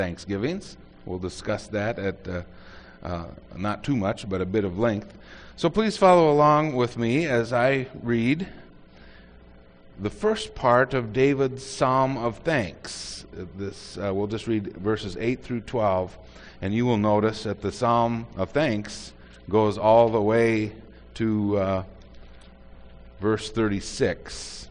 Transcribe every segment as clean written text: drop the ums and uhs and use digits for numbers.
Thanksgivings. We'll discuss that at not too much, but a bit of length. So please follow along with me as I read the first part of David's Psalm of Thanks. We'll just read verses 8 through 12, and you will notice that the Psalm of Thanks goes all the way to verse 36.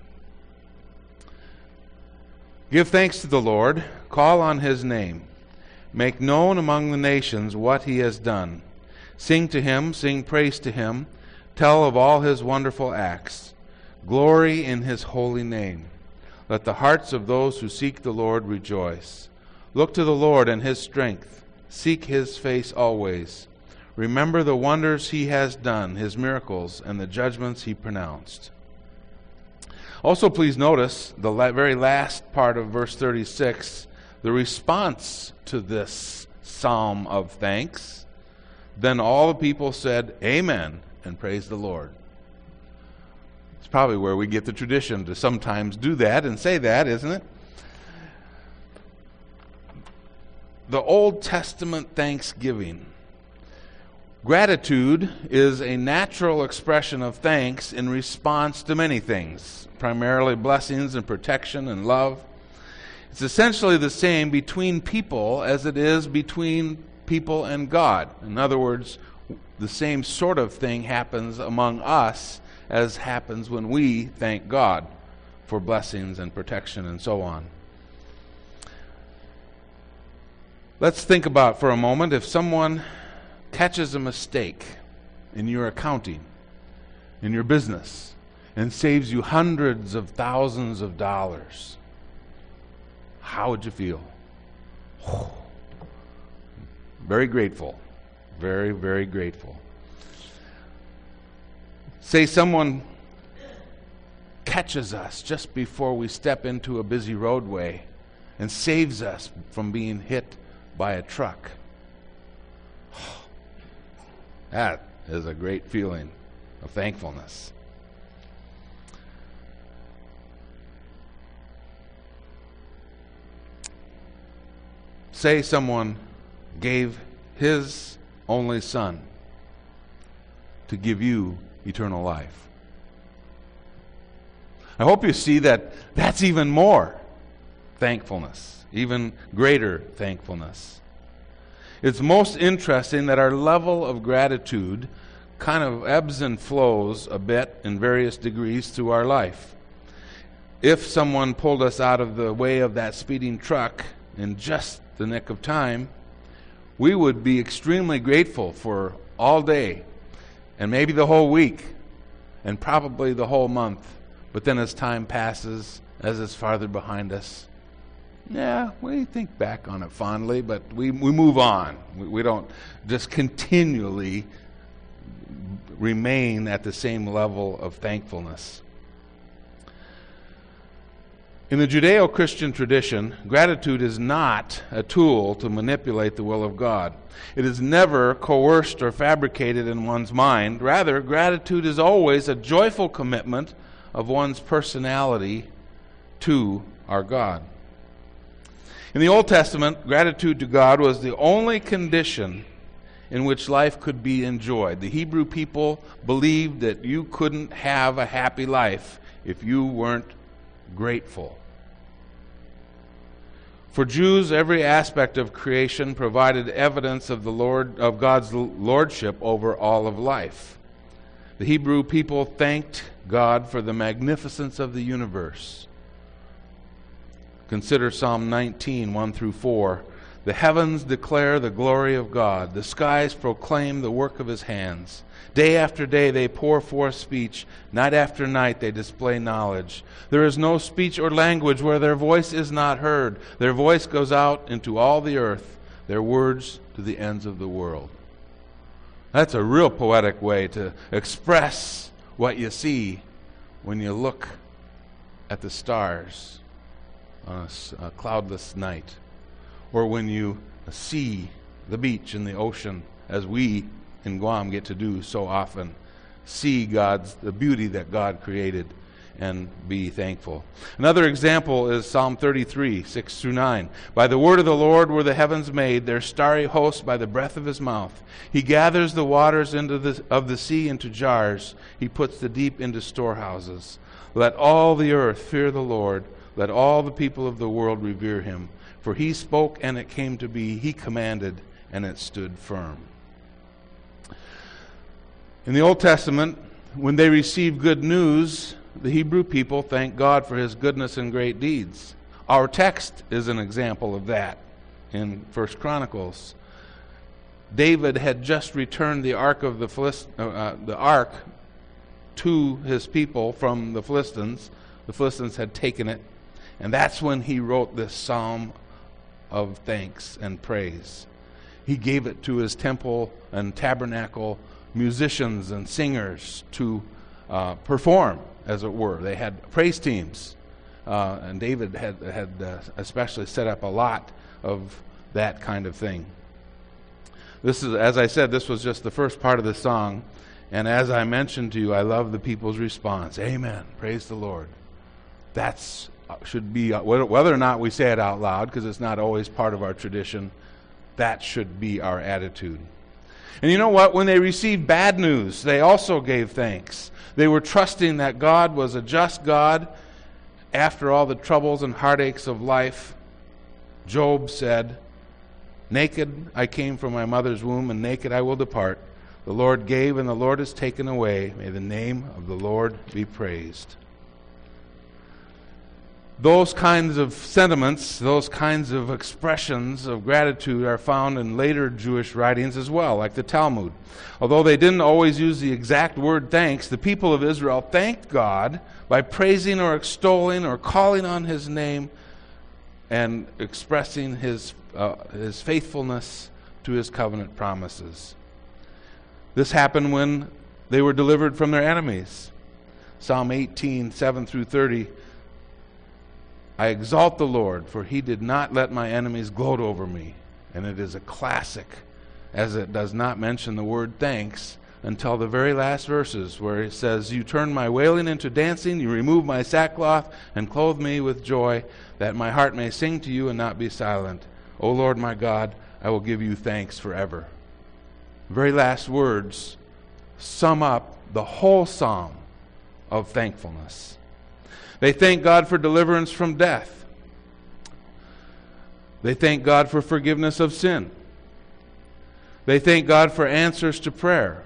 Give thanks to the Lord, call on his name. Make known among the nations what he has done. Sing to him, sing praise to him. Tell of all his wonderful acts. Glory in his holy name. Let the hearts of those who seek the Lord rejoice. Look to the Lord and his strength. Seek his face always. Remember the wonders he has done, his miracles, and the judgments he pronounced. Also, please notice the very last part of verse 36, the response to this psalm of thanks. Then all the people said, Amen, and praised the Lord. It's probably where we get the tradition to sometimes do that and say that, isn't it? The Old Testament thanksgiving. Gratitude is a natural expression of thanks in response to many things, primarily blessings and protection and love. It's essentially the same between people as it is between people and God. In other words, the same sort of thing happens among us as happens when we thank God for blessings and protection and so on. Let's think about for a moment if someone catches a mistake in your accounting, in your business, and saves you hundreds of thousands of dollars. How would you feel? Very grateful. Very, very grateful. Say someone catches us just before we step into a busy roadway and saves us from being hit by a truck. That is a great feeling of thankfulness. Say someone gave his only son to give you eternal life. I hope you see that that's even more thankfulness, even greater thankfulness. It's most interesting that our level of gratitude kind of ebbs and flows a bit in various degrees through our life. If someone pulled us out of the way of that speeding truck in just the nick of time, we would be extremely grateful for all day and maybe the whole week and probably the whole month. But then as time passes, as it's farther behind us, yeah, we think back on it fondly, but we move on. We don't just continually remain at the same level of thankfulness. In the Judeo-Christian tradition, gratitude is not a tool to manipulate the will of God. It is never coerced or fabricated in one's mind. Rather, gratitude is always a joyful commitment of one's personality to our God. In the Old Testament, gratitude to God was the only condition in which life could be enjoyed. The Hebrew people believed that you couldn't have a happy life if you weren't grateful. For Jews, every aspect of creation provided evidence of God's lordship over all of life. The Hebrew people thanked God for the magnificence of the universe. Consider Psalm 19, 1 through 4. The heavens declare the glory of God. The skies proclaim the work of his hands. Day after day they pour forth speech. Night after night they display knowledge. There is no speech or language where their voice is not heard. Their voice goes out into all the earth, their words to the ends of the world. That's a real poetic way to express what you see when you look at the stars on a cloudless night, or when you see the beach and the ocean, as we in Guam get to do so often, see the beauty that God created and be thankful. Another example is Psalm 33, 6 through 9. By the word of the Lord were the heavens made, their starry host by the breath of his mouth. He gathers the waters of the sea into jars. He puts the deep into storehouses. Let all the earth fear the Lord. Let all the people of the world revere him. For he spoke, and it came to be. He commanded, and it stood firm. In the Old Testament, when they received good news, the Hebrew people thanked God for his goodness and great deeds. Our text is an example of that in 1 Chronicles. David had just returned the ark to his people from the Philistines. The Philistines had taken it, and that's when he wrote this psalm of thanks and praise. He gave it to his temple and tabernacle musicians and singers to perform, as it were. They had praise teams, and David had especially set up a lot of that kind of thing. This is, as I said, this was just the first part of the song, and as I mentioned to you, I love the people's response. Amen. Praise the Lord. That's should be, whether or not we say it out loud, because it's not always part of our tradition, that should be our attitude. And you know what? When they received bad news, they also gave thanks. They were trusting that God was a just God. After all the troubles and heartaches of life, Job said, "Naked I came from my mother's womb, and naked I will depart. The Lord gave, and the Lord has taken away. May the name of the Lord be praised." Those kinds of sentiments, those kinds of expressions of gratitude are found in later Jewish writings as well, like the Talmud. Although they didn't always use the exact word thanks, the people of Israel thanked God by praising or extolling or calling on his name and expressing his faithfulness to his covenant promises. This happened when they were delivered from their enemies. Psalm 18, 7 through 30, I exalt the Lord, for he did not let my enemies gloat over me. And it is a classic, as it does not mention the word thanks until the very last verses, where it says, you turn my wailing into dancing, you remove my sackcloth, and clothe me with joy, that my heart may sing to you and not be silent. O Lord my God, I will give you thanks forever. The very last words sum up the whole psalm of thankfulness. They thank God for deliverance from death. They thank God for forgiveness of sin. They thank God for answers to prayer.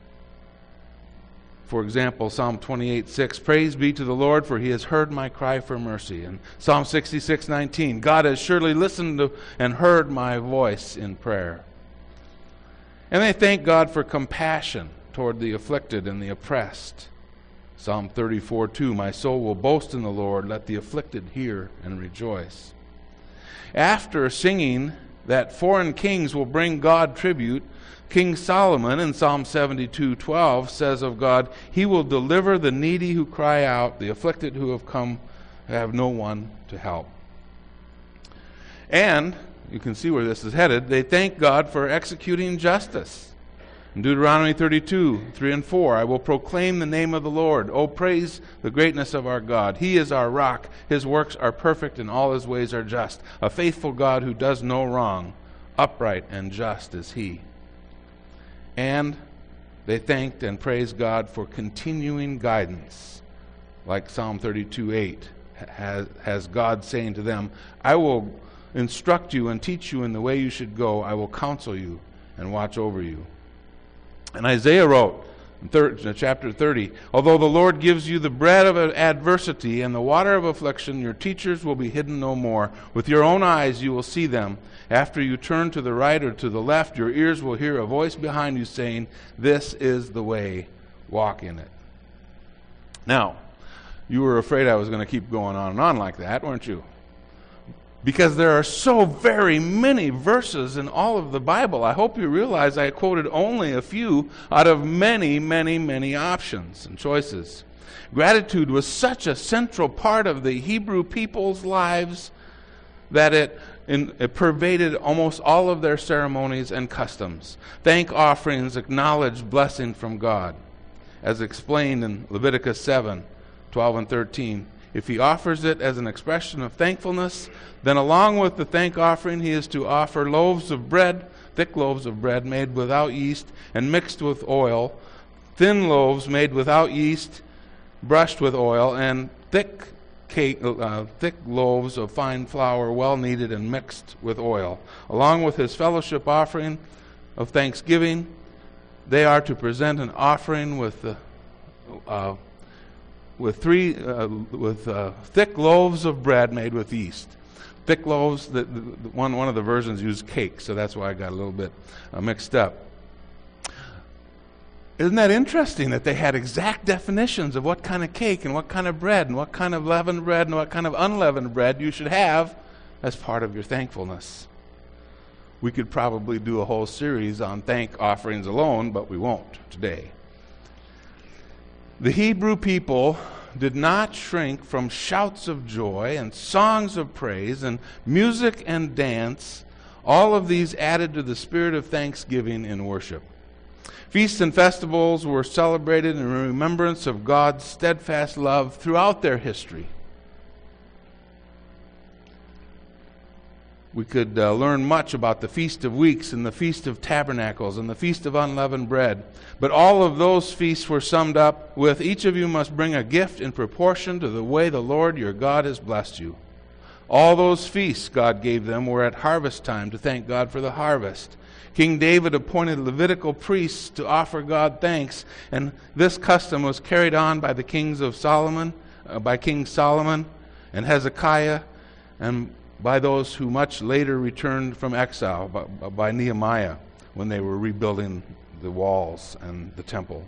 For example, Psalm 28:6, praise be to the Lord, for he has heard my cry for mercy. And Psalm 66:19, God has surely listened to and heard my voice in prayer. And they thank God for compassion toward the afflicted and the oppressed. Psalm 34:2, my soul will boast in the Lord, let the afflicted hear and rejoice. After singing that foreign kings will bring God tribute, King Solomon in Psalm 72:12 says of God, he will deliver the needy who cry out, the afflicted who have no one to help. And, you can see where this is headed, they thank God for executing justice. In Deuteronomy 32:3 and 4, I will proclaim the name of the Lord. Oh, praise the greatness of our God. He is our rock. His works are perfect and all his ways are just. A faithful God who does no wrong. Upright and just is he. And they thanked and praised God for continuing guidance. Like Psalm 32:8 has God saying to them, I will instruct you and teach you in the way you should go. I will counsel you and watch over you. And Isaiah wrote in chapter 30, although the Lord gives you the bread of adversity and the water of affliction, your teachers will be hidden no more. With your own eyes you will see them. After you turn to the right or to the left, your ears will hear a voice behind you saying, this is the way, walk in it. Now, you were afraid I was going to keep going on and on like that, weren't you? Because there are so very many verses in all of the Bible. I hope you realize I quoted only a few out of many, many, many options and choices. Gratitude was such a central part of the Hebrew people's lives that it pervaded almost all of their ceremonies and customs. Thank offerings acknowledge blessing from God, as explained in Leviticus 7, 12 and 13. If he offers it as an expression of thankfulness, then along with the thank offering he is to offer loaves of bread, thick loaves of bread made without yeast and mixed with oil, thin loaves made without yeast, brushed with oil, and thick loaves of fine flour, well kneaded and mixed with oil. Along with his fellowship offering of thanksgiving, they are to present an offering with thick loaves of bread made with yeast. Thick loaves. One of the versions use cake, so that's why I got a little bit mixed up. Isn't that interesting that they had exact definitions of what kind of cake and what kind of bread and what kind of leavened bread and what kind of unleavened bread you should have as part of your thankfulness? We could probably do a whole series on thank offerings alone, but we won't today. The Hebrew people did not shrink from shouts of joy and songs of praise and music and dance, all of these added to the spirit of thanksgiving in worship. Feasts and festivals were celebrated in remembrance of God's steadfast love throughout their history. We could learn much about the Feast of Weeks and the Feast of Tabernacles and the Feast of Unleavened Bread. But all of those feasts were summed up with, each of you must bring a gift in proportion to the way the Lord your God has blessed you. All those feasts God gave them were at harvest time to thank God for the harvest. King David appointed Levitical priests to offer God thanks, and this custom was carried on by the kings of Solomon, by King Solomon and Hezekiah, and by those who much later returned from exile, by Nehemiah, when they were rebuilding the walls and the temple.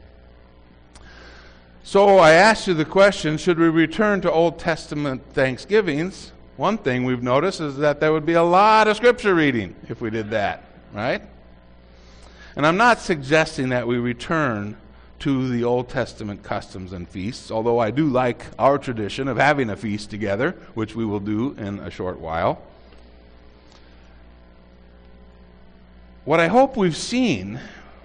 So I asked you the question, should we return to Old Testament Thanksgivings? One thing we've noticed is that there would be a lot of scripture reading if we did that, right? And I'm not suggesting that we return to the Old Testament customs and feasts, although I do like our tradition of having a feast together, which we will do in a short while. What I hope we've seen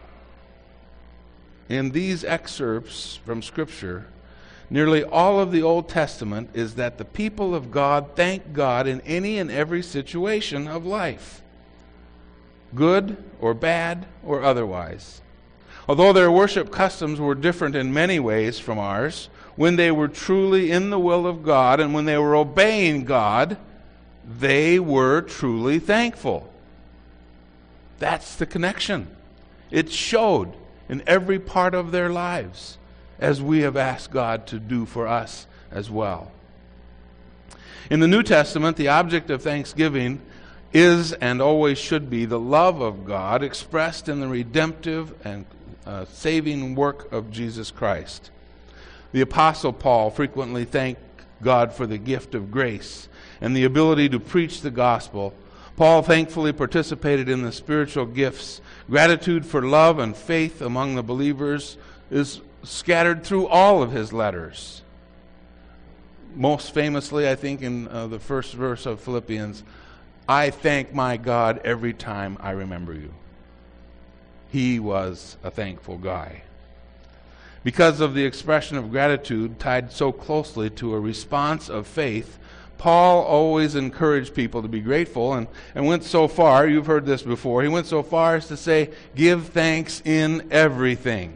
in these excerpts from Scripture, nearly all of the Old Testament, is that the people of God thank God in any and every situation of life, good or bad or otherwise. Although their worship customs were different in many ways from ours, when they were truly in the will of God and when they were obeying God, they were truly thankful. That's the connection. It showed in every part of their lives, as we have asked God to do for us as well. In the New Testament, the object of thanksgiving is and always should be the love of God expressed in the redemptive and saving work of Jesus Christ. The Apostle Paul frequently thanked God for the gift of grace and the ability to preach the gospel. Paul thankfully participated in the spiritual gifts. Gratitude for love and faith among the believers is scattered through all of his letters. Most famously, I think, in the first verse of Philippians, I thank my God every time I remember you. He was a thankful guy. Because of the expression of gratitude tied so closely to a response of faith, Paul always encouraged people to be grateful and went so far, you've heard this before, he went so far as to say, give thanks in everything.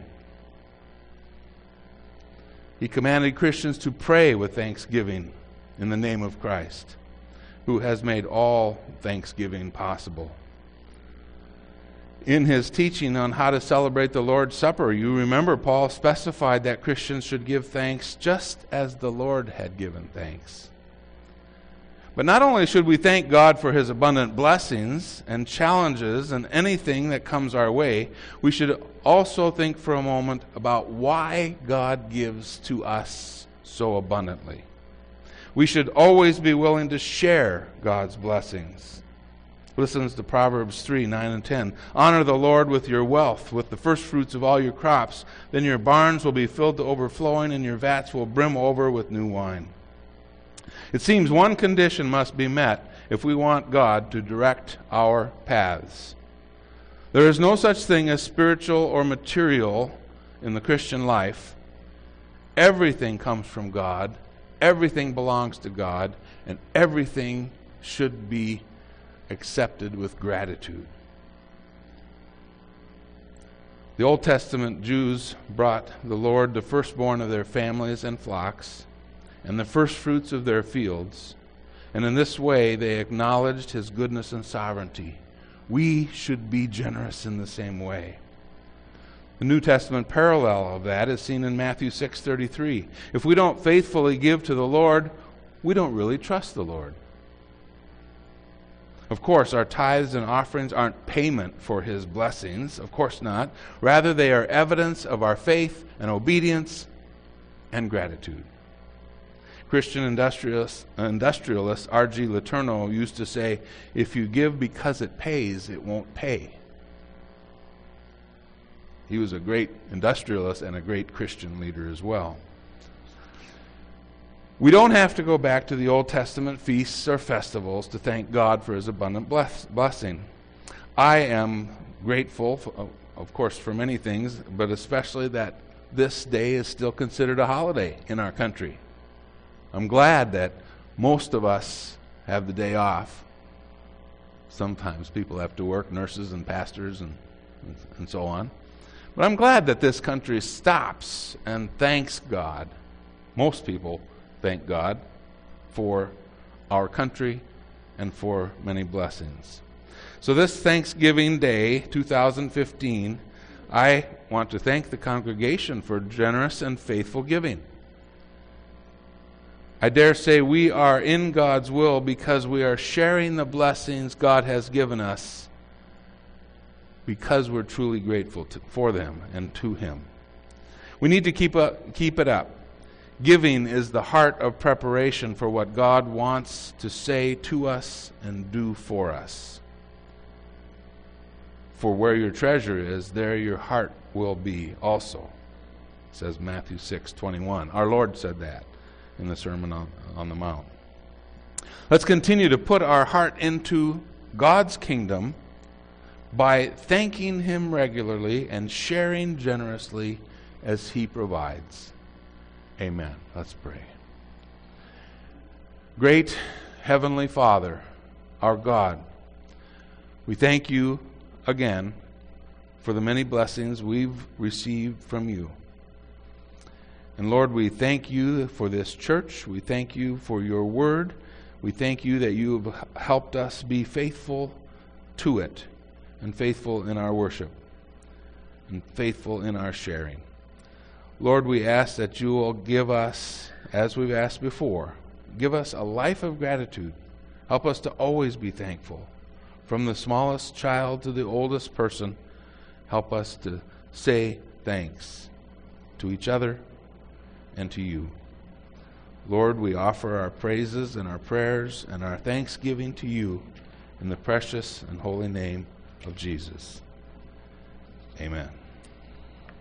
He commanded Christians to pray with thanksgiving in the name of Christ, who has made all thanksgiving possible. In his teaching on how to celebrate the Lord's Supper, you remember Paul specified that Christians should give thanks just as the Lord had given thanks. But not only should we thank God for his abundant blessings and challenges and anything that comes our way, we should also think for a moment about why God gives to us so abundantly. We should always be willing to share God's blessings. Listen to Proverbs 3, 9 and 10. Honor the Lord with your wealth, with the first fruits of all your crops. Then your barns will be filled to overflowing, and your vats will brim over with new wine. It seems one condition must be met if we want God to direct our paths. There is no such thing as spiritual or material in the Christian life Everything comes from God, everything belongs to God, and everything should be accepted with gratitude. The Old Testament Jews brought the Lord the firstborn of their families and flocks, and the first fruits of their fields, and in this way they acknowledged His goodness and sovereignty. We should be generous in the same way. The New Testament parallel of that is seen in Matthew 6:33. If we don't faithfully give to the Lord, we don't really trust the Lord. Of course, our tithes and offerings aren't payment for His blessings. Of course not. Rather, they are evidence of our faith and obedience and gratitude. Christian industrialist R.G. Letourneau used to say, if you give because it pays, it won't pay. He was a great industrialist and a great Christian leader as well. We don't have to go back to the Old Testament feasts or festivals to thank God for His abundant blessing. I am grateful, of course, for many things, but especially that this day is still considered a holiday in our country. I'm glad that most of us have the day off. Sometimes people have to work, nurses and pastors and so on. But I'm glad that this country stops and thanks God. Most people thank God for our country and for many blessings. So this Thanksgiving Day, 2015, I want to thank the congregation for generous and faithful giving. I dare say we are in God's will because we are sharing the blessings God has given us, because we're truly grateful for them and to Him. We need to keep it up. Giving is the heart of preparation for what God wants to say to us and do for us. For where your treasure is, there your heart will be also, says Matthew 6:21. Our Lord said that in the Sermon on the Mount. Let's continue to put our heart into God's kingdom by thanking Him regularly and sharing generously as He provides. Amen. Let's pray. Great Heavenly Father, our God, we thank You again for the many blessings we've received from You. And Lord, we thank You for this church. We thank You for Your word. We thank You that You have helped us be faithful to it, and faithful in our worship, and faithful in our sharing. Lord, we ask that You will give us, as we've asked before, give us a life of gratitude. Help us to always be thankful. From the smallest child to the oldest person, help us to say thanks to each other and to You. Lord, we offer our praises and our prayers and our thanksgiving to You in the precious and holy name of Jesus. Amen.